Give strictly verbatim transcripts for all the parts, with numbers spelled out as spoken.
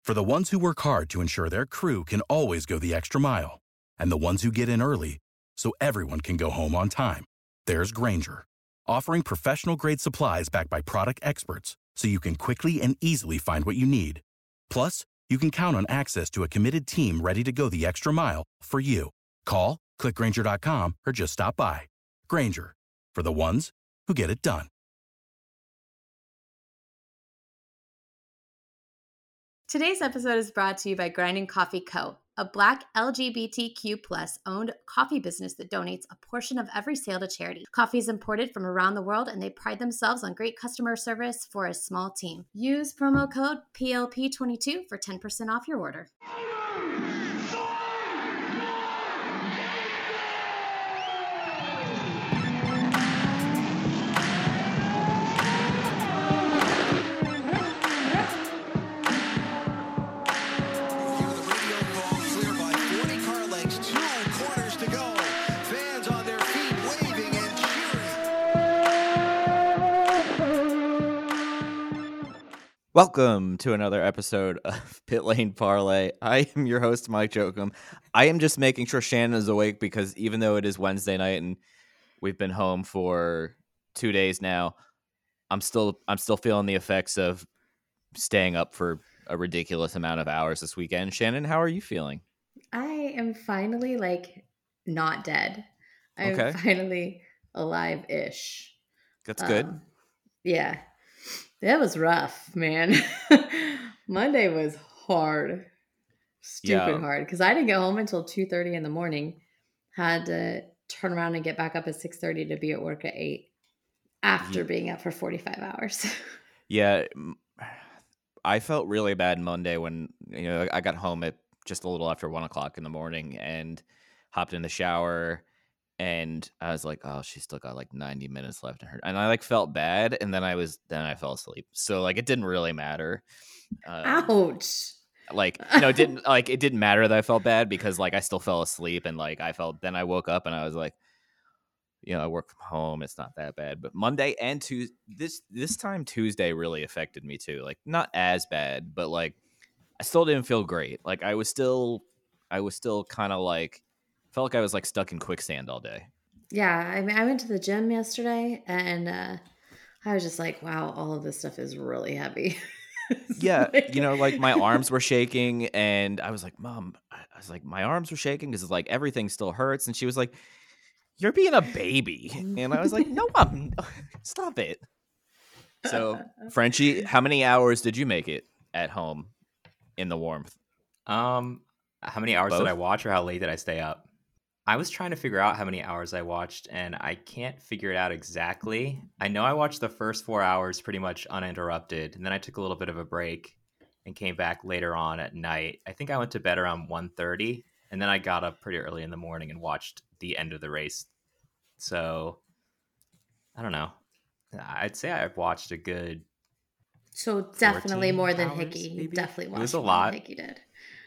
For the ones who work hard to ensure their crew can always go the extra mile, and the ones who get in early so everyone can go home on time, there's Grainger, offering professional-grade supplies backed by product experts so you can quickly and easily find what you need. Plus, you can count on access to a committed team ready to go the extra mile for you. Call, click Grainger dot com, or just stop by. Grainger, for the ones who get it done. Today's episode is brought to you by Grinding Coffee Co., a Black L G B T Q plus owned coffee business that donates a portion of every sale to charity. Coffee is imported from around the world, and they pride themselves on great customer service for a small team. Use promo code P L P twenty-two for ten percent off your order. Welcome to another episode of Pit Lane Parlay. I am your host, Mike Jokum. I am just making sure Shannon is awake because even though it is Wednesday night and we've been home for two days now, I'm still I'm still feeling the effects of staying up for a ridiculous amount of hours this weekend. Shannon, how are you feeling? I am finally like not dead. I'm Okay. finally alive-ish. That's good. Um, yeah. That was rough, man. Monday was hard. Stupid Yeah. hard. Because I didn't get home until two thirty in the morning. Had to turn around and get back up at six thirty to be at work at eight after Yeah. being up for forty-five hours. Yeah. I felt really bad Monday when, you know, I got home at just a little after one o'clock in the morning and hopped in the shower. And I was like, oh, she's still got like ninety minutes left in her. And I like felt bad. And then I was, then I fell asleep. So like, it didn't really matter. Um, Ouch. Like, you know, it didn't like, it didn't matter that I felt bad because like I still fell asleep. And like, I felt, then I woke up and I was like, you know, I work from home. It's not that bad. But Monday and Tuesday, this, this time Tuesday really affected me too. Like not as bad, but like, I still didn't feel great. Like I was still, I was still kind of like, felt like I was like stuck in quicksand all day. Yeah. I mean, I went to the gym yesterday and uh, I was just like, wow, all of this stuff is really heavy. Yeah. Like- You know, like my arms were shaking and I was like, Mom, I was like, my arms were shaking because like everything still hurts. And she was like, you're being a baby. And I was like, no, Mom, stop it. So Frenchie, how many hours did you make it at home in the warmth? Um, how many hours Both? did I watch, or how late did I stay up? I was trying to figure out how many hours I watched, and I can't figure it out exactly. I know I watched the first four hours pretty much uninterrupted, and then I took a little bit of a break and came back later on at night. I think I went to bed around one thirty, and then I got up pretty early in the morning and watched the end of the race. So, I don't know. I'd say I've watched a good So definitely fourteen more than hours, Hickey. maybe? Definitely It watched was a more lot. than Hickey did.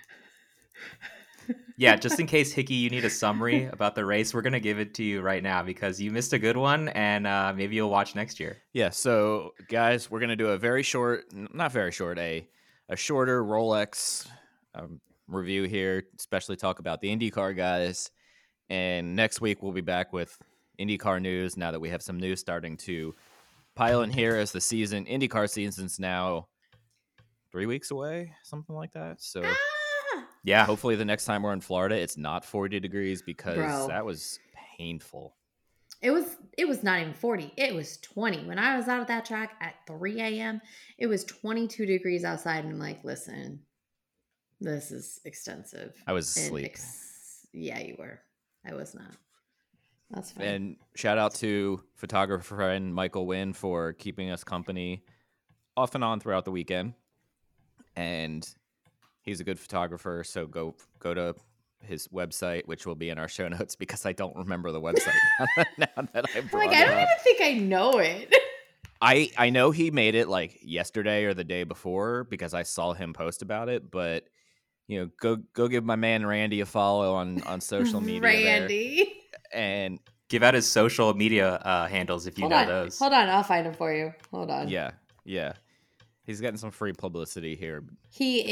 Yeah, just in case, Hickey, you need a summary about the race, we're going to give it to you right now because you missed a good one, and uh, maybe you'll watch next year. Yeah, so guys, we're gonna do a very short, not very short, a a shorter Rolex um, review here, especially talk about the IndyCar guys. And next week we'll be back with IndyCar news. Now that we have some news starting to pile in here, as the season IndyCar season's now three weeks away, something like that. So Ah! Yeah. hopefully the next time we're in Florida, it's not forty degrees because Bro. that was painful. It was it was not even forty. It was twenty. When I was out at that track at three a.m., it was twenty-two degrees outside. And I'm like, listen, this is extensive. I was And asleep. ex- yeah, you were. I was not. That's fine. And shout out to photographer friend Michael Wynn for keeping us company off and on throughout the weekend. And he's a good photographer, so go go to his website, which will be in our show notes because I don't remember the website now that I I'm brought like, I it don't up. even think I know it. I I know he made it like yesterday or the day before because I saw him post about it, but you know, go go give my man Randy a follow on on social media there. Randy. And Give out his social media uh, handles if you Hold know on. those. Hold on. I'll find him for you. Hold on. yeah, yeah. He's getting some free publicity here. He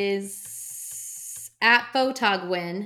is at Photogwin,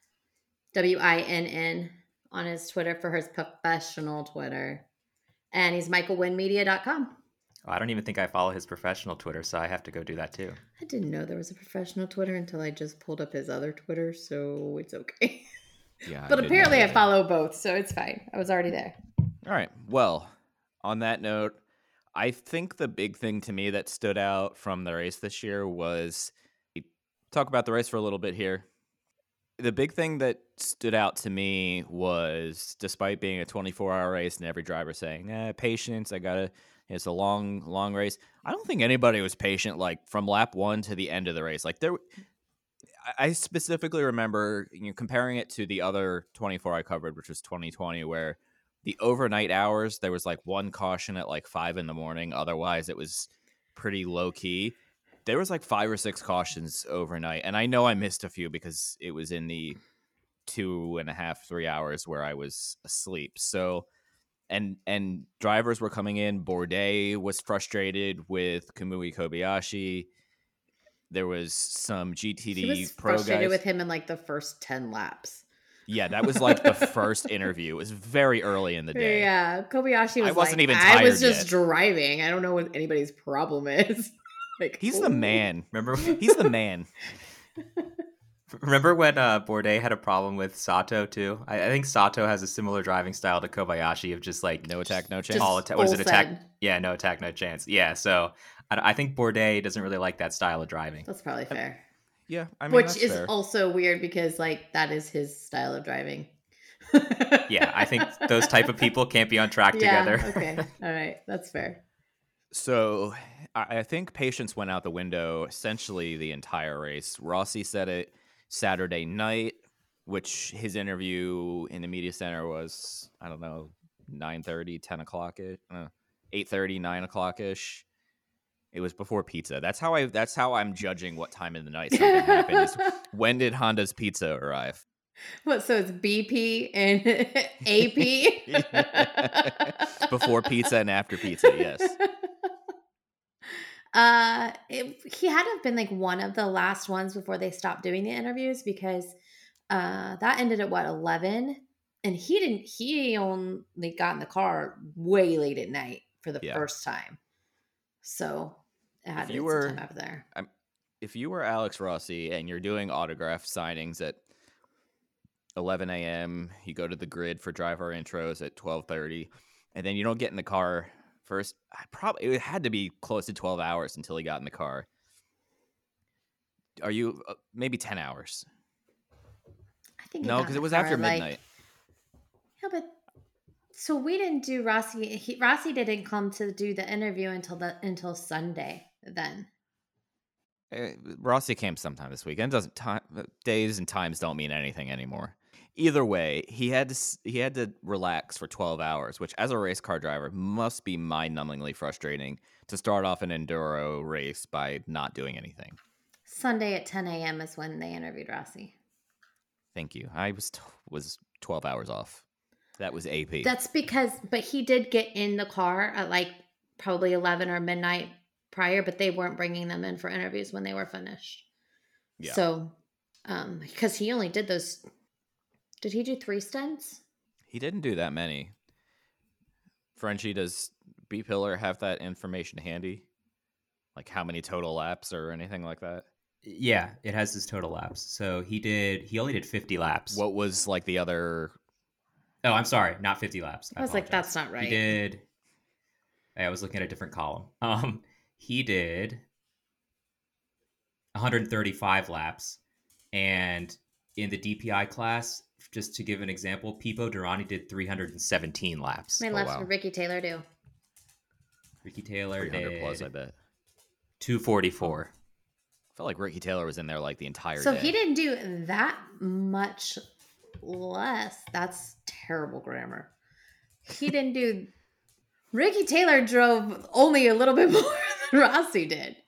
W I N N, on his Twitter for his professional Twitter. And he's michael wynn media dot com. Oh, I don't even think I follow his professional Twitter, so I have to go do that too. I didn't know there was a professional Twitter until I just pulled up his other Twitter, so it's okay. Yeah, But I apparently I I follow both, so it's fine. I was already there. All right. Well, on that note, I think the big thing to me that stood out from the race this year was, talk about the race for a little bit here. The big thing that stood out to me was, despite being a twenty-four hour race and every driver saying, eh, patience, I gotta, it's a long, long race. I don't think anybody was patient, like from lap one to the end of the race. Like there, I specifically remember, you know, comparing it to the other twenty-four I covered, which was twenty twenty, where the overnight hours, there was like one caution at like five in the morning. Otherwise, it was pretty low key. There was like five or six cautions overnight. And I know I missed a few because it was in the two and a half, three hours where I was asleep. So, and and drivers were coming in. Bourdais was frustrated with Kamui Kobayashi. There was some G T D He was pro frustrated guys. with him in like the first ten laps. Yeah, that was like the first interview. It was very early in the day. Yeah, Kobayashi was I wasn't like, even I was tired just yet." driving. I don't know what anybody's problem is. Like, He's the ooh. man. Remember? He's the man. Remember when uh, Bourdais had a problem with Sato too? I, I think Sato has a similar driving style to Kobayashi of just like No attack, no chance. Just all attack. What is it? full Attack? send. Yeah, no attack, no chance. Yeah, so I, I think Bourdais doesn't really like that style of driving. That's probably fair. Yeah, I mean, Which that's is fair. also weird because like that is his style of driving. Yeah, I think those type of people can't be on track Yeah, together. okay. All right. That's fair. So I I think patience went out the window essentially the entire race. Rossi said it Saturday night, which his interview in the media center was, I don't know, nine thirty, ten o'clock, uh, eight thirty, nine o'clock ish. It was before pizza. That's how I. That's how I'm judging what time of the night something happened. Is when did Honda's pizza arrive? What? So it's B P and A P Before pizza and after pizza. Yes. Uh, it, he had to have been like one of the last ones before they stopped doing the interviews because uh that ended at what eleven, and he didn't. He only got in the car way late at night for the Yeah. first time, so it had If to you be were- some time up there. If you were Alex Rossi and you're doing autograph signings at eleven a.m., you go to the grid for driver intros at twelve thirty, and then you don't get in the car first. I probably it had to be close to twelve hours until he got in the car. Are you uh, maybe ten hours? I think he No, got because in it was the car, after like- midnight. Yeah, but so we didn't do Rossi. He, Rossi didn't come to do the interview until the until Sunday. Then Uh, Rossi came sometime this weekend. Doesn't time days and times don't mean anything anymore. Either way, he had to s- he had to relax for twelve hours, which as a race car driver must be mind-numbingly frustrating to start off an enduro race by not doing anything. Sunday at ten a.m. is when they interviewed Rossi. Thank you. I was t- was twelve hours off. That was A P. That's because, but he did get in the car at like probably eleven or midnight prior, but they weren't bringing them in for interviews when they were finished. Yeah. So, um, because he only did those, did he do three stints? He didn't do that many. Frenchie, does B Pillar have that information handy? Like how many total laps or anything like that? Yeah, it has his total laps. So he did. He only did fifty laps. What was like the other? Oh, I'm sorry, not fifty laps. I was like, apologize. that's not right. He did. I was looking at a different column. Um, he did one hundred thirty-five laps, and in the D P I class, just to give an example, Pipo Durrani did three hundred seventeen laps. How many Oh, laps wow. did Ricky Taylor do? Ricky Taylor three hundred did plus, I bet. two forty-four. I felt like Ricky Taylor was in there like the entire So day. he didn't do that much less. That's terrible grammar. He didn't do. Ricky Taylor drove only a little bit more than Rossi did.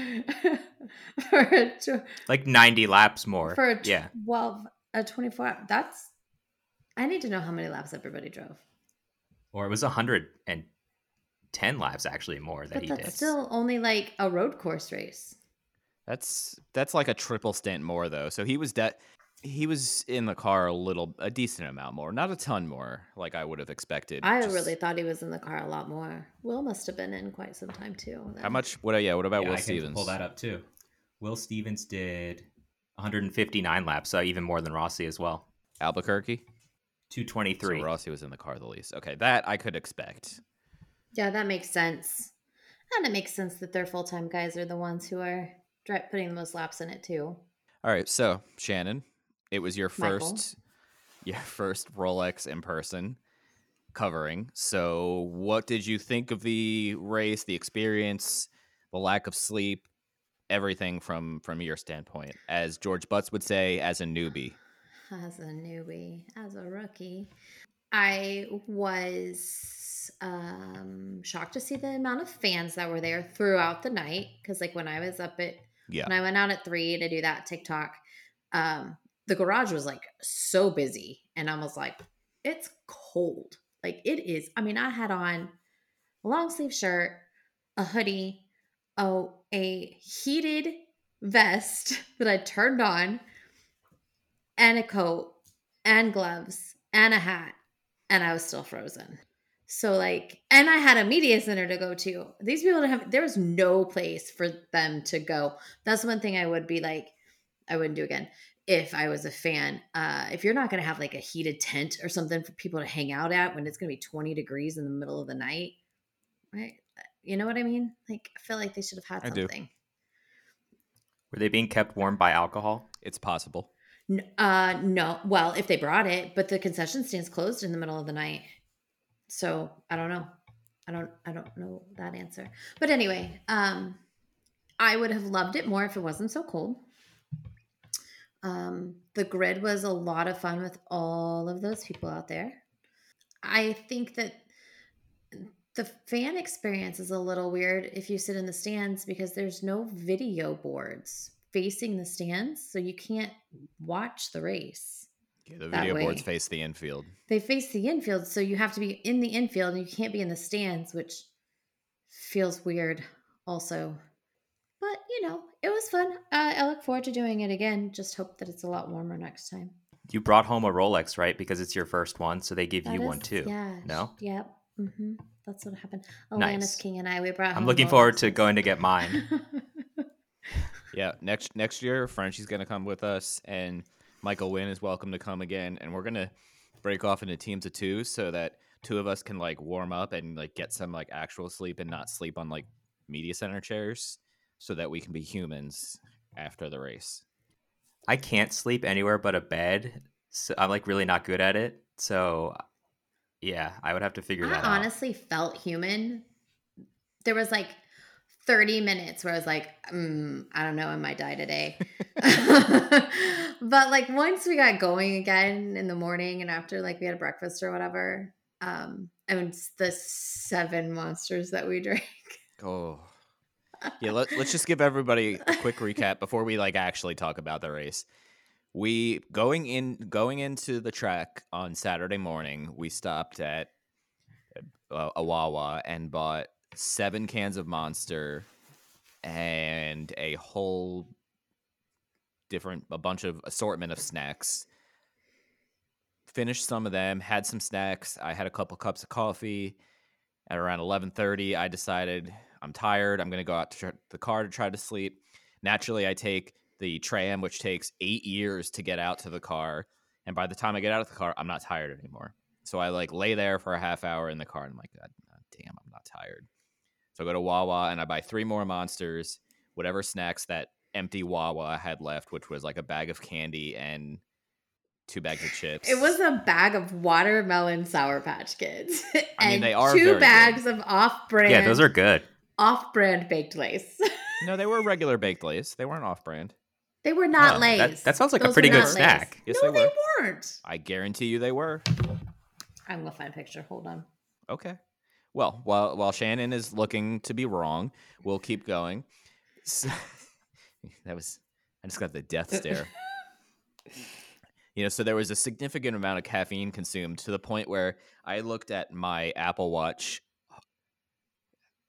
for a, tw- Like ninety laps more. for a yeah. twelve, a twenty-four. hour- That's. I need to know how many laps everybody drove. Or it was one hundred ten laps actually more that But he that's did. still only like a road course race. That's that's like a triple stint more though. So he was de- he was in the car a little, a decent amount more, not a ton more, like I would have expected. I Just- really thought he was in the car a lot more. Will must have been in quite some time too. How then. much? What? Yeah. What about Yeah, Will I can Stevens? pull that up too. Will Stevens did one hundred fifty-nine laps, so even more than Rossi as well. Albuquerque. two twenty-three. So Rossi was in the car the least. Okay, that I could expect. Yeah, that makes sense. And it makes sense that their full time guys are the ones who are dri- putting the most laps in it too. All right, so Shannon, it was your Michael. first, your first Rolex in person covering. So, what did you think of the race, the experience, the lack of sleep, everything from from your standpoint, as George Butts would say, as a newbie? As a newbie, as a rookie, I was um, shocked to see the amount of fans that were there throughout the night. Because, like, when I was up at, Yeah, when I went out at three to do that TikTok, um, the garage was like so busy, and I was like, it's cold. Like, it is. I mean, I had on a long sleeve shirt, a hoodie, oh, a heated vest that I turned on, and a coat and gloves and a hat, and I was still frozen. So like, and I had a media center to go to. These people didn't have, there was no place for them to go. That's one thing I would be like, I wouldn't do again if I was a fan. Uh, if you're not going to have like a heated tent or something for people to hang out at when it's going to be twenty degrees in the middle of the night, right? You know what I mean? Like, I feel like they should have had I do. something. Were they being kept warm by alcohol? it's possible. N- Uh, no. Well, if they brought it, but the concession stand's closed in the middle of the night. So I don't know. I don't, I don't know that answer. But anyway, um, I would have loved it more if it wasn't so cold. Um, the grid was a lot of fun with all of those people out there. I think that the fan experience is a little weird if you sit in the stands because there's no video boards facing the stands, so you can't watch the race. Yeah, the that video boards way. face the infield. They face the infield, so you have to be in the infield and you can't be in the stands, which feels weird also. But, you know, it was fun. Uh, I look forward to doing it again. Just hope that it's a lot warmer next time. You brought home a Rolex, right? Because it's your first one, so they give That you is- one too. Yeah. No? Yep. Mm-hmm. That's what happened. Nice. Alanis King and I, we brought I'm home looking forward to Rolexes. going to get mine. Yeah, next next year, Frenchie's gonna come with us, and Michael Wynn is welcome to come again, and we're gonna break off into teams of two so that two of us can like warm up and like get some like actual sleep and not sleep on like media center chairs, so that we can be humans after the race. I can't sleep anywhere but a bed. So I'm like really not good at it. So yeah, I would have to figure I that out. honestly felt human. There was like thirty minutes where I was like, mm, I don't know, I might die today. But like once we got going again in the morning and after like we had breakfast or whatever, um, and the seven monsters that we drank. Oh, yeah. Let, let's just give everybody a quick recap before we like actually talk about the race. We going in going into the track on Saturday morning. We stopped at uh, a Wawa and bought seven cans of Monster and a whole different a bunch of assortment of snacks. Finished some of them, had some snacks. I had a couple cups of coffee. At around eleven thirty, I decided I'm tired. I'm going to go out to tr- the car to try to sleep. Naturally, I take the tram, which takes eight years to get out to the car. And by the time I get out of the car, I'm not tired anymore. So I like lay there for a half hour in the car. And I'm like, God, God damn, I'm not tired. So I go to Wawa and I buy three more Monsters, whatever snacks that empty Wawa had left, which was like a bag of candy and two bags of chips. It was a bag of watermelon Sour Patch Kids. I mean, and they are two very bags of off-brand. Yeah, those are good. off-brand baked Lays. No, they were regular baked Lays. They weren't off-brand. They were not Oh, Lays. that- that sounds like a Those pretty were good not Lay's. snack. Yes, no, they they, were. weren't. I guarantee you they were. I'm gonna find a picture. Hold on. Okay. Well, while while Shannon is looking to be wrong, we'll keep going. So, that was I just got the death stare. You know, so there was a significant amount of caffeine consumed to the point where I looked at my Apple Watch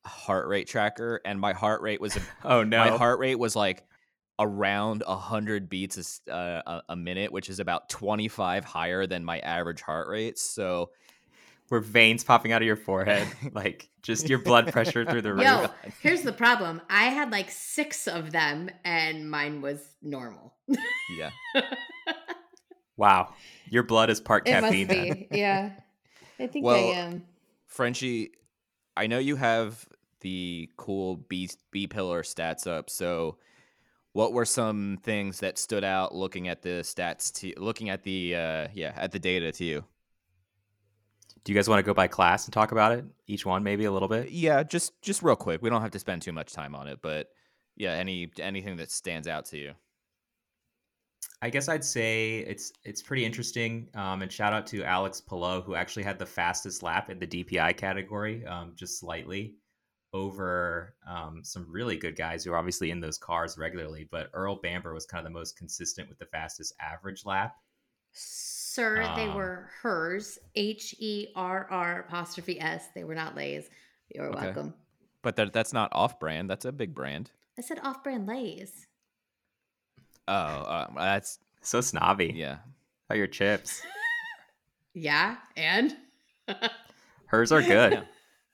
heart rate tracker, and my heart rate was a, Oh no. my heart rate was like around one hundred beats a, s- uh, a, a minute, which is about twenty-five higher than my average heart rate. So Were veins popping out of your forehead? Like just your blood pressure through the roof? Yo, here's the problem. I had like six of them and mine was normal. yeah. Wow. Your blood is part It caffeine. must then. be. Yeah. I think Well, I am. Frenchie, I know you have the cool B B pillar stats up. So, what were some things that stood out looking at the stats to looking at the uh, yeah at the data to you? Do you guys want to go by class and talk about it? Each one, maybe a little bit. Yeah, just just real quick. We don't have to spend too much time on it, but yeah, any anything that stands out to you. I guess I'd say it's it's pretty interesting. Um, and shout out to Alex Palou, who actually had the fastest lap in the D P I category, um, just slightly over um, some really good guys who are obviously in those cars regularly. But Earl Bamber was kind of the most consistent with the fastest average lap. Sir, they Um, were hers. H E R R apostrophe S. They were not Lay's. You're Okay. welcome. But that that's not off brand. That's a big brand. I said off brand Lay's. Oh, uh, that's So snobby. yeah. How are your chips? Yeah, and Hers are good. Yeah.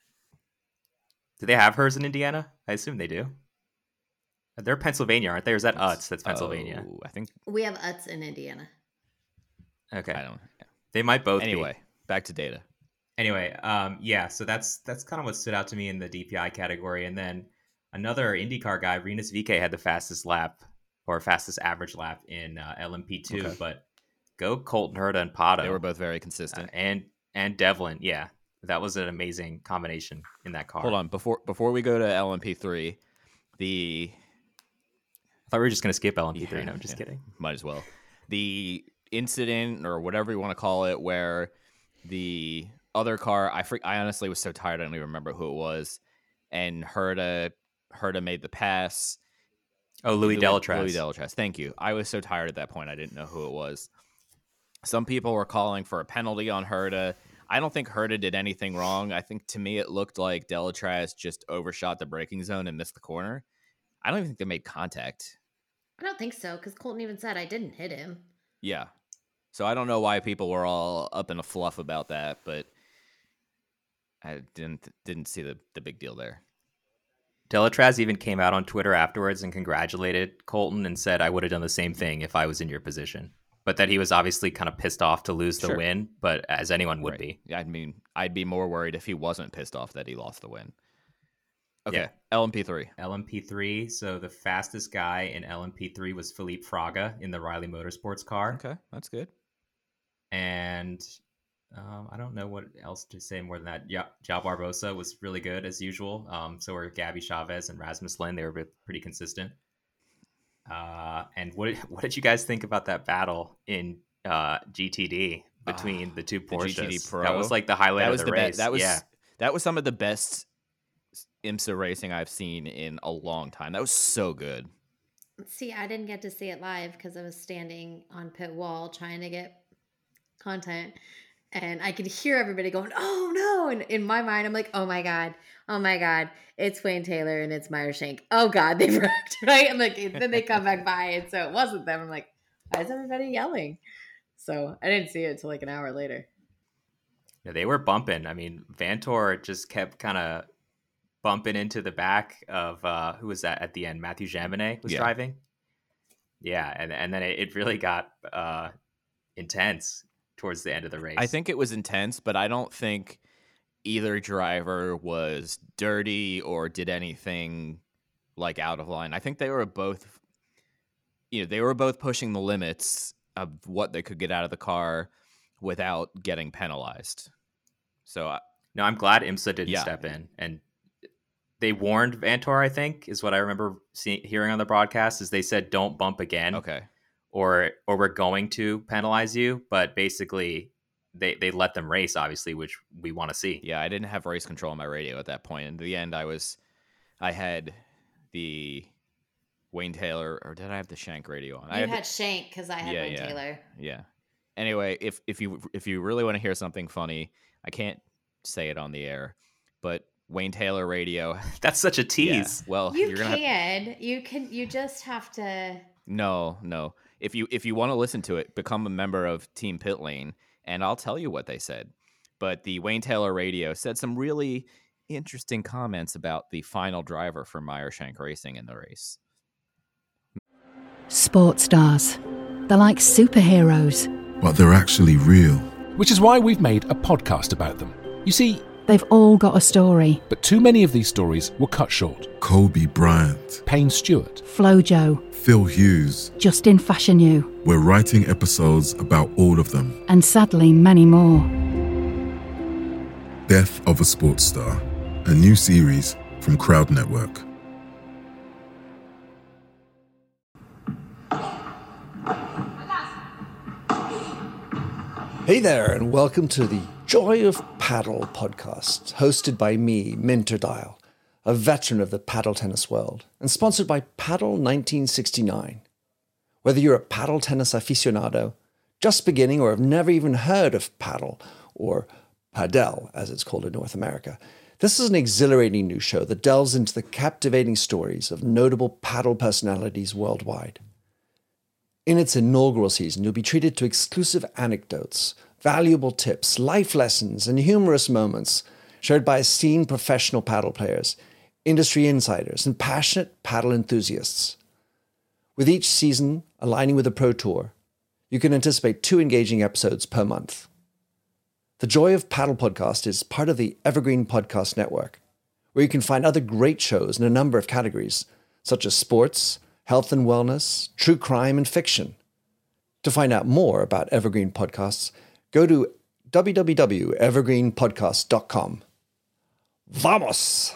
Do they have hers in Indiana? I assume they do. They're Pennsylvania, aren't they? Or is that Utz? That's Pennsylvania. Oh, I think we have Utz in Indiana. Okay. I don't. Yeah. They might both Anyway, be. back to data. Anyway, um, yeah, so that's that's kind of what stood out to me in the D P I category. And then another IndyCar guy, Rinus V K, had the fastest lap or fastest average lap in uh, L M P two. Okay. But go Colton Herta and Pato. They were both very uh, consistent. and and Devlin. Yeah, that was an amazing combination in that car. Hold on, before before we go to L M P three, the I thought we were just gonna skip L M P three. Yeah, no, I'm just yeah. kidding. might as well. The incident or whatever you want to call it, where the other car, I fre- I honestly was so tired I don't even remember who it was, and Herta Herta made the pass. Oh, Louis Delatraz. Louis Delatraz. Thank you. I was so tired at that point I didn't know who it was. Some people were calling for a penalty on Herta. I don't think Herta did anything wrong. I think to me it looked like Delatraz just overshot the braking zone and missed the corner. I don't even think they made contact. I don't think so, because Colton even said I didn't hit him. Yeah. So I don't know why people were all up in a fluff about that, but I didn't didn't see the, the big deal there. Delatraz even came out on Twitter afterwards and congratulated Colton and said, I would have done the same thing if I was in your position. But that he was obviously kind of pissed off to lose the Sure. win, but as anyone would Right. be. Yeah, I mean, I'd be more worried if he wasn't pissed off that he lost the win. Okay, Yeah. L M P three. L M P three, so the fastest guy in L M P three was Philippe Fraga in the Riley Motorsports car. Okay, that's good. And um, I don't know what else to say more than that. Yeah, João Barbosa was really good as usual. Um, so were Gabby Chavez and Rasmus Lin. They were both pretty consistent. Uh, and what what did you guys think about that battle in uh, G T D between Ah, the two the Porsches? G T D Pro. That was like the highlight That was of the the best. race. That was yeah. that was some of the best IMSA racing I've seen in a long time. That was so good. See, I didn't get to see it live because I was standing on pit wall trying to get content. And I could hear everybody going, oh no. And in my mind, I'm like, oh my God, oh my God, it's Wayne Taylor and it's Meyer Shank. Oh God, they wrecked, right? And like, then they come back by. And so it wasn't them. I'm like, why is everybody yelling? So I didn't see it until like an hour later. Yeah, they were bumping. I mean, Vantor just kept kind of bumping into the back of uh, who was that at the end? Matthew Jaminet was Yeah. driving. Yeah, and and then it, it really got uh, intense towards the end of the race. I think it was intense, but I don't think either driver was dirty or did anything like out of line. I think they were both, you know, they were both pushing the limits of what they could get out of the car without getting penalized. So I- No, I'm glad IMSA didn't Yeah. step in, and they warned Vantor. I think is what I remember seeing, hearing on the broadcast. Is they said don't bump again, okay, or or we're going to penalize you. But basically, they they let them race, obviously, which we want to see. yeah, I didn't have race control on my radio at that point. In the end, I was, I had the Wayne Taylor, or did I have the Shank radio on? I You had the- had Shank because I had Yeah, Wayne yeah. Taylor. Yeah. Anyway, if if you if you really want to hear something funny, I can't say it on the air, but Wayne Taylor Radio. That's such a tease. Yeah, well, You you're gonna can. have... You can. You just have to. No, no. If you if you want to listen to it, become a member of Team Pit Lane, and I'll tell you what they said. But the Wayne Taylor Radio said some really interesting comments about the final driver for Meyershank Racing in the race. Sports stars. They're like superheroes. But they're actually real. Which is why we've made a podcast about them. You see, they've all got a story. But too many of these stories were cut short. Kobe Bryant, Payne Stewart, Flojo, Phil Hughes, Justin Fashanu. We're writing episodes about all of them. And sadly, many more. Death of a Sports Star, a new series from Crowd Network. Hey there, and welcome to the Joy of Paddle podcast, hosted by me, Minter Dial, a veteran of the paddle tennis world, and sponsored by Paddle nineteen sixty-nine. Whether you're a paddle tennis aficionado, just beginning, or have never even heard of paddle, or padel, as it's called in North America, this is an exhilarating new show that delves into the captivating stories of notable paddle personalities worldwide. In its inaugural season, you'll be treated to exclusive anecdotes, valuable tips, life lessons, and humorous moments shared by esteemed professional paddle players, industry insiders, and passionate paddle enthusiasts. With each season aligning with the Pro Tour, you can anticipate two engaging episodes per month. The Joy of Paddle podcast is part of the Evergreen Podcast Network, where you can find other great shows in a number of categories, such as sports, health and wellness, true crime, and fiction. To find out more about Evergreen Podcasts, go to w w w dot evergreen podcast dot com. Vamos!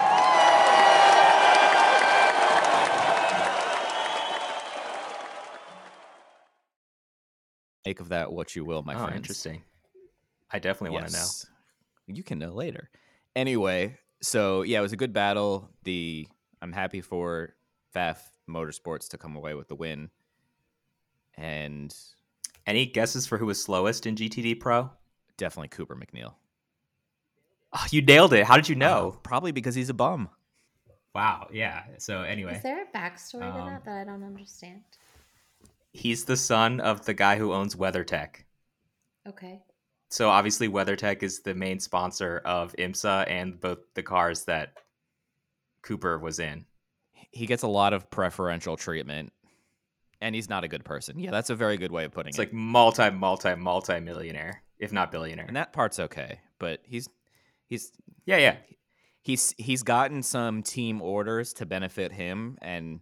Make of that what you will, my oh, friends. Interesting. I definitely want to know. Yes. You can know later. Anyway, so yeah, it was a good battle. The I'm happy for F A F Motorsports to come away with the win. And any guesses for who was slowest in G T D Pro? Definitely Cooper McNeil. Oh, you nailed it. How did you know? Uh, probably because he's a bum. Wow. Yeah. So anyway, is there a backstory um, to that that I don't understand? He's the son of the guy who owns WeatherTech. Okay. So obviously WeatherTech is the main sponsor of IMSA and both the cars that Cooper was in. He gets a lot of preferential treatment, and he's not a good person. Yeah, that's a very good way of putting it's it. It's like multi, multi, multi-millionaire, if not billionaire. And that part's okay, but he's he's yeah, yeah. He's he's gotten some team orders to benefit him, and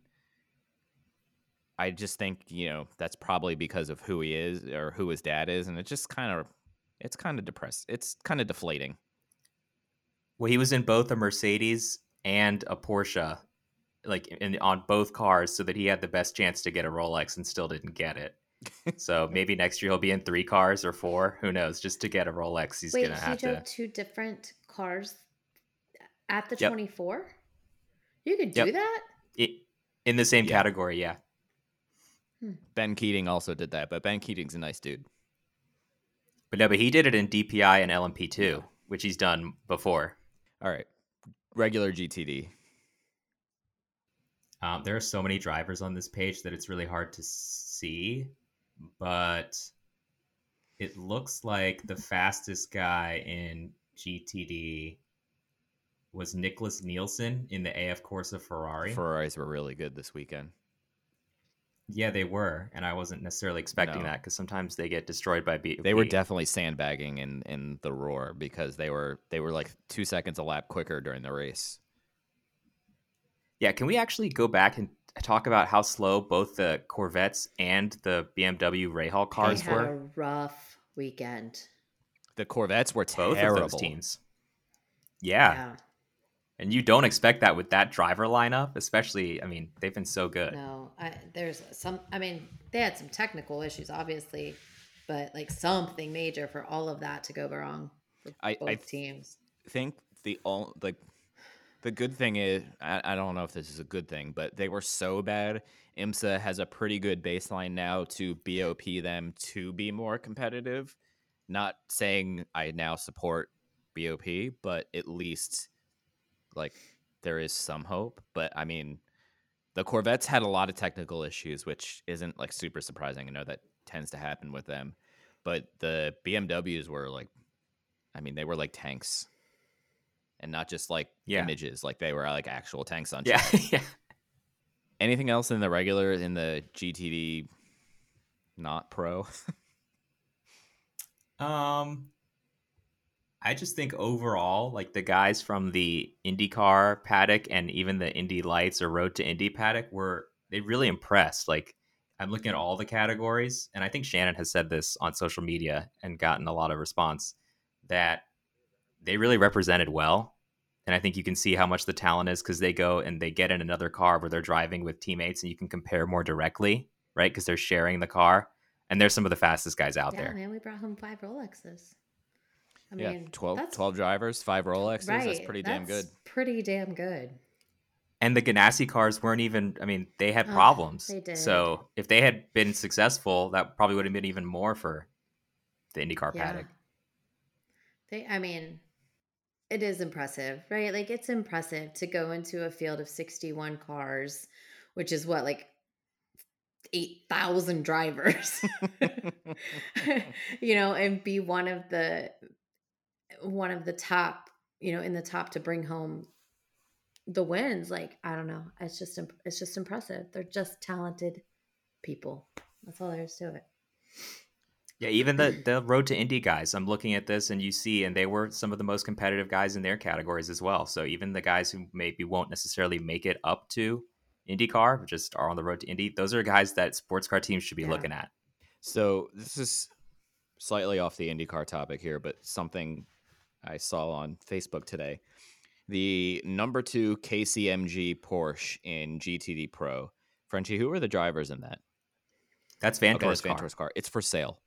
I just think, you know, that's probably because of who he is or who his dad is, and it just kind of it's kind of depressed. It's kind of deflating. Well, he was in both a Mercedes and a Porsche, like in on both cars, so that he had the best chance to get a Rolex and still didn't get it. So maybe next year he'll be in three cars or four. Who knows? Just to get a Rolex, he's Wait, gonna have he drove to. two different cars at the Yep. twenty-four. You could do Yep. that It, in the same Yeah. category, yeah. Ben Keating also did that, but Ben Keating's a nice dude. But no, but he did it in D P I and L M P two, which he's done before. All right, regular G T D. Um, there are so many drivers on this page that it's really hard to see, but it looks like the fastest guy in G T D was Nicholas Nielsen in the A F Corsa Ferrari. Ferraris were really good this weekend. Yeah, they were, and I wasn't necessarily expecting No. that because sometimes they get destroyed by B O P. They were definitely sandbagging in, in the Roar because they were they were like two seconds a lap quicker during the race. Yeah, can we actually go back and talk about how slow both the Corvettes and the B M W Rahal cars they had were? a rough weekend. The Corvettes were Both terrible. of those teams. Yeah. And you don't expect that with that driver lineup, especially, I mean, they've been so good. No, I, there's some, I mean, they had some technical issues, obviously, but like something major for all of that to go wrong for I, both I teams. think the all like the good thing is I, I don't know if this is a good thing, but they were so bad. IMSA has a pretty good baseline now to B O P them to be more competitive. Not saying I now support B O P, but at least like there is some hope. But I mean, the Corvettes had a lot of technical issues, which isn't like super surprising. I know that tends to happen with them, but the B M Ws were like, I mean, they were like tanks, and not just like Yeah. images. Like they were like actual tanks on Yeah, track. yeah. Anything else in the regular in the G T D not pro? Um, I just think overall, like the guys from the IndyCar paddock and even the Indy Lights or Road to Indy paddock were they really impressed. Like I'm looking at all the categories, and I think Shannon has said this on social media and gotten a lot of response that they really represented well. And I think you can see how much the talent is because they go and they get in another car where they're driving with teammates and you can compare more directly, right? Because they're sharing the car. And they're some of the fastest guys out yeah, there. man, we brought home five Rolexes. I Yeah, mean, twelve, that's, twelve drivers, five Rolexes. right, That's pretty damn that's good. Pretty damn good. And the Ganassi cars weren't even, I mean, they had Oh, problems. they did. So if they had been successful, that probably would have been even more for the IndyCar Yeah. paddock. They, I mean, it is impressive, right? Like it's impressive to go into a field of sixty-one cars, which is what, like eight thousand drivers, you know, and be one of the, one of the top, you know, in the top to bring home the wins. Like, I don't know. It's just, imp- it's just impressive. They're just talented people. That's all there is to it. Yeah, even the, the Road to Indy guys, I'm looking at this and you see, and they were some of the most competitive guys in their categories as well. So even the guys who maybe won't necessarily make it up to IndyCar, but just are on the road to Indy, those are guys that sports car teams should be Yeah. looking at. So this is slightly off the IndyCar topic here, but something I saw on Facebook today. The number two K C M G Porsche in G T D Pro. Frenchie, who are the drivers in that? That's Van Okay, Toor's that's Van car. Toor's car. It's for sale.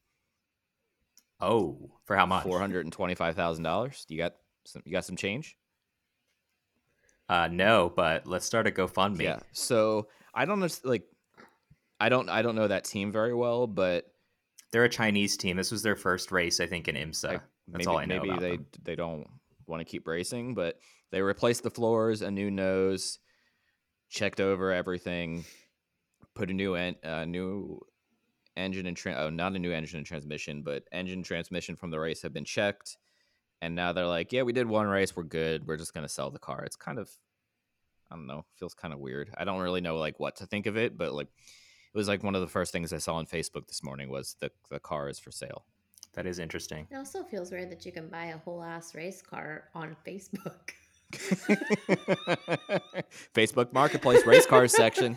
Oh, for how much? Four hundred and twenty-five thousand dollars. You got some? You got some change? Uh, no, but let's start a GoFundMe. Yeah. So I don't know. Like, I don't. I don't know that team very well, but They're a Chinese team. This was their first race, I think, in IMSA. like, That's maybe, all I know maybe about they them. they don't want to keep racing, but they replaced the floors, a new nose, checked over everything, put a new en- uh, new engine and tra- oh, not a new engine and transmission, but engine and transmission from the race have been checked, and now they're like, yeah, we did one race, we're good, we're just gonna sell the car. It's kind of, I don't know, feels kind of weird. I don't really know like what to think of it, but like it was like one of the first things I saw on Facebook this morning was the the car is for sale. That is interesting. It also feels weird that you can buy a whole ass race car on Facebook. Facebook Marketplace race cars section.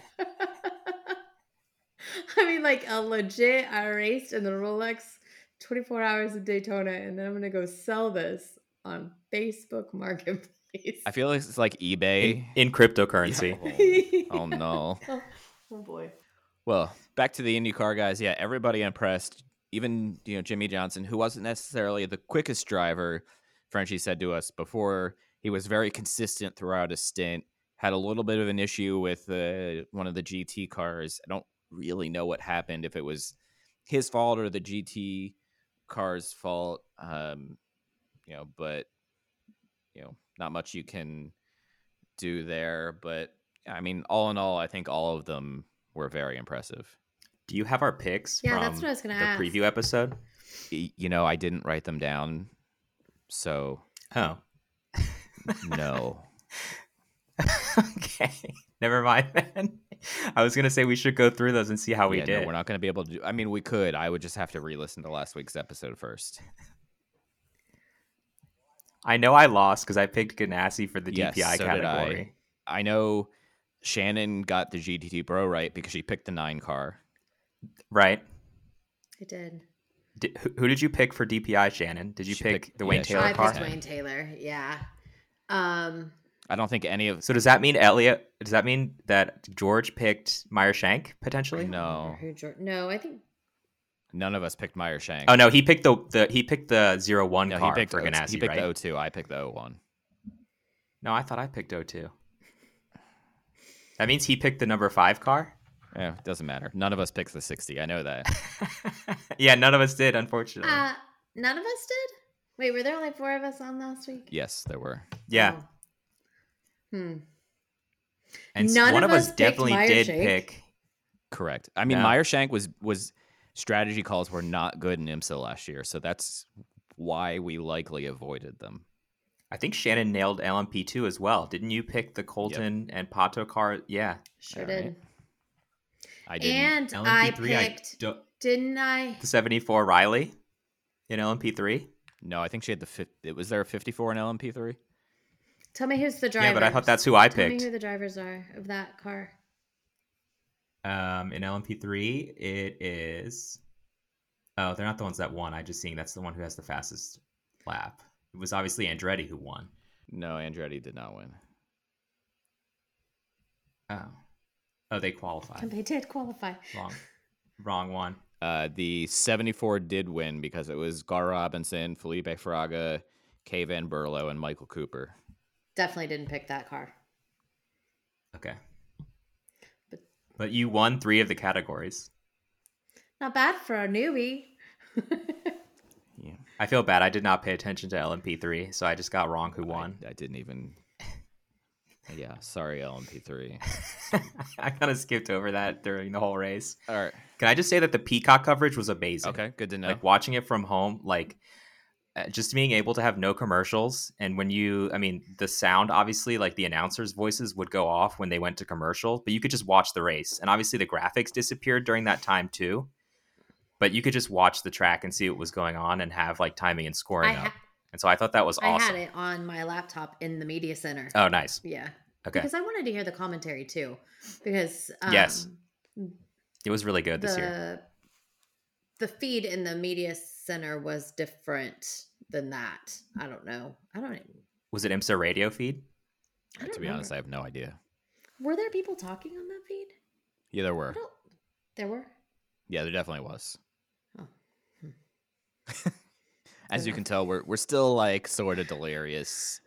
I mean, like a legit, I raced in the Rolex twenty-four hours of Daytona, and then I'm going to go sell this on Facebook Marketplace. I feel like it's like eBay. In, in cryptocurrency. Yeah. Oh, oh, no. oh, oh boy. Well, back to the IndyCar guys. Yeah, everybody impressed. Even, you know, Jimmy Johnson, who wasn't necessarily the quickest driver, Frenchie said to us before, he was very consistent throughout his stint. Had a little bit of an issue with uh, one of the G T cars. I don't really know what happened, if it was his fault or the G T car's fault. Um, you know, but, you know, not much you can do there. But, I mean, all in all, I think all of them were very impressive. Do you have our picks Yeah, from that's what I was gonna the ask. preview episode? Y- You know, I didn't write them down, so Oh. no. Okay. Never mind then. I was going to say we should go through those and see how we yeah, did. No, we're not going to be able to do. I mean, we could. I would just have to re-listen to last week's episode first. I know I lost because I picked Ganassi for the Yes, D P I so did category. I. I know Shannon got the G T T Pro right because she picked the nine car. Right? I did. Did, who, who did you pick for D P I, Shannon? Did you She pick picked- the yeah, Wayne she Taylor I car? picked Wayne Taylor. Yeah. Um. I don't think any of. So does that mean Elliot? Does that mean that George picked Meyer Shank potentially? No, Who, Geor- no, I think none of us picked Meyer Shank. Oh no, he picked the, the he picked the zero one No, car he picked for O- Ganassi, He picked right? the O two. I picked the O one. No, I thought I picked O two. That means he picked the number five car? Yeah, it doesn't matter. None of us picked the sixty. I know that. Yeah, none of us did, unfortunately. uh, none of us did. Wait, were there only four of us on last week? Yes, there were. yeah. Oh. Hmm. And None one of of us us picked definitely Meyer did Shank. pick. Correct. I mean, No. Meyer Shank was was strategy calls were not good in IMSA last year, so that's why we likely avoided them. I think Shannon nailed L M P two as well. Didn't you pick the Colton and Pato car? Yeah. Sure All did. right. I didn't. And L I M P three, I picked, don't- didn't I? the seventy-four Riley in L M P three. No, I think she had the fif- was there a fifty-four in L M P three? Tell me who's the driver. Yeah, but I thought that's who I Tell picked. me who the drivers are of that car. Um, in L M P three, it is. Oh, they're not the ones that won. I just seeing that's the one who has the fastest lap. It was obviously Andretti who won. No, Andretti did not win. Oh, oh, they qualified. They did qualify. Wrong, wrong one. Uh, the seventy-four did win because it was Gar Robinson, Felipe Fraga, Kay Van Berlo, and Michael Cooper. Definitely didn't pick that car. Okay, But but you won three of the categories. not bad for a newbie. Yeah, I feel bad. I did not pay attention to L M P three, so I just got wrong who won. I, I didn't even. Yeah, sorry, L M P three. I kind of skipped over that during the whole race. All right. Can I just say that the Peacock coverage was amazing? Okay, good to know. Like watching it from home, like uh, just being able to have no commercials. And when you, I mean, the sound, obviously, like the announcers' voices would go off when they went to commercial, but you could just watch the race. And obviously the graphics disappeared during that time too. But you could just watch the track and see what was going on and have like timing and scoring I up. ha- And so I thought that was I awesome. had it on my laptop in the media center. Oh, nice. Yeah. Okay. Because I wanted to hear the commentary too. Because um, Yes. It was really good this the, year. The feed in the media center was different than that. I don't know. I don't. Was it IMSA radio feed? I don't To be remember. honest, I have no idea. Were there people talking on that feed? Yeah, there I were. don't. There were. Yeah, there definitely was. Oh. As you enough. can tell, we're we're still like sort of delirious.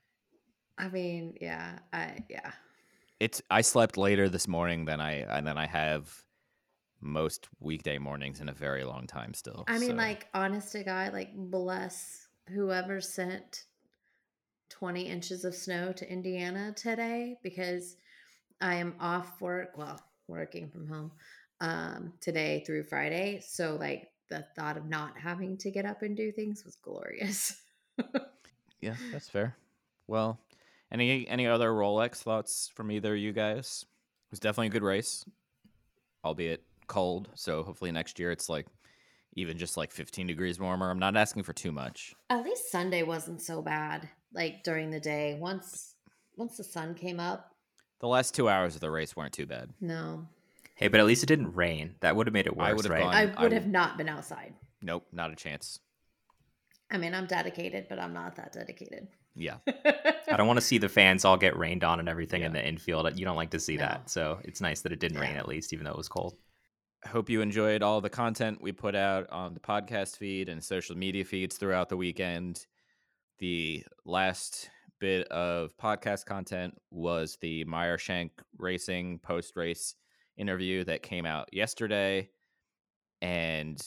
I mean, yeah. I yeah. It's I slept later this morning than I and than I have most weekday mornings in a very long time still. I mean, so- like, honest to God, like, bless whoever sent twenty inches of snow to Indiana today, because I am off work, well, working from home um, today through Friday. So, like, the thought of not having to get up and do things was glorious. Yeah, that's fair. Well, any any other Rolex thoughts from either of you guys? It was definitely a good race, albeit cold. So hopefully next year it's like even just like fifteen degrees warmer. I'm not asking for too much. At least Sunday wasn't so bad, like, during the day. Once once the sun came up, The last two hours of the race weren't too bad. no. Hey, but at least it didn't rain. That would have made it I worse, would've right? gone- I I would w- have not been outside. Nope, not a chance. I mean, I'm dedicated, but I'm not that dedicated. Yeah. I don't want to see the fans all get rained on and everything in Yeah. the infield. You don't like to see No. that. So it's nice that it didn't rain Yeah. at least, even though it was cold. I hope you enjoyed all the content we put out on the podcast feed and social media feeds throughout the weekend. The last bit of podcast content was the Meyer Shank Racing post-race interview that came out yesterday. And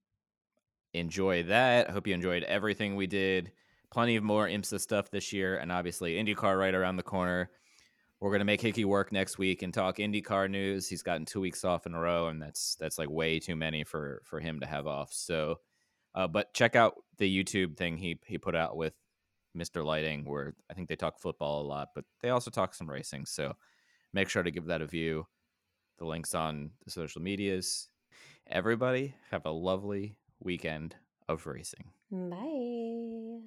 enjoy that. I hope you enjoyed everything we did. Plenty of more IMSA stuff this year, and obviously IndyCar right around the corner. We're gonna make Hickey work next week and talk IndyCar news. He's gotten two weeks off in a row, and that's that's like way too many for for him to have off. So, uh, but check out the YouTube thing he he put out with Mister Lighting, where I think they talk football a lot, but they also talk some racing. So make sure to give that a view. The link's on the social medias. Everybody have a lovely weekend of racing. Bye.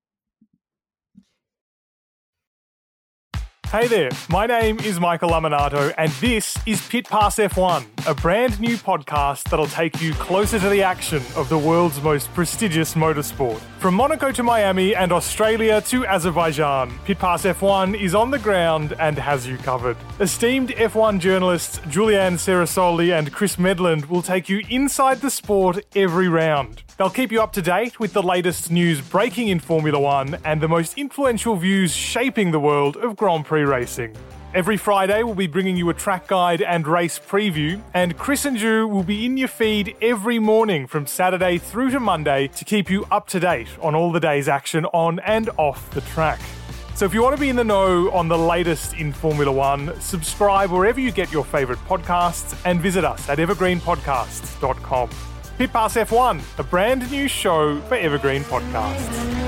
Hey there, my name is Michael Laminato, and this is Pit Pass F one, a brand new podcast that'll take you closer to the action of the world's most prestigious motorsport. From Monaco to Miami and Australia to Azerbaijan, Pit Pass F one is on the ground and has you covered. Esteemed F one journalists Julianne Cerasoli and Chris Medland will take you inside the sport every round. They'll keep you up to date with the latest news breaking in Formula One and the most influential views shaping the world of Grand Prix racing. Every Friday, we'll be bringing you a track guide and race preview, and Chris and Drew will be in your feed every morning from Saturday through to Monday to keep you up to date on all the day's action on and off the track. So if you want to be in the know on the latest in Formula One, subscribe wherever you get your favourite podcasts and visit us at evergreen podcasts dot com. Pit Pass F one, a brand new show for Evergreen Podcasts.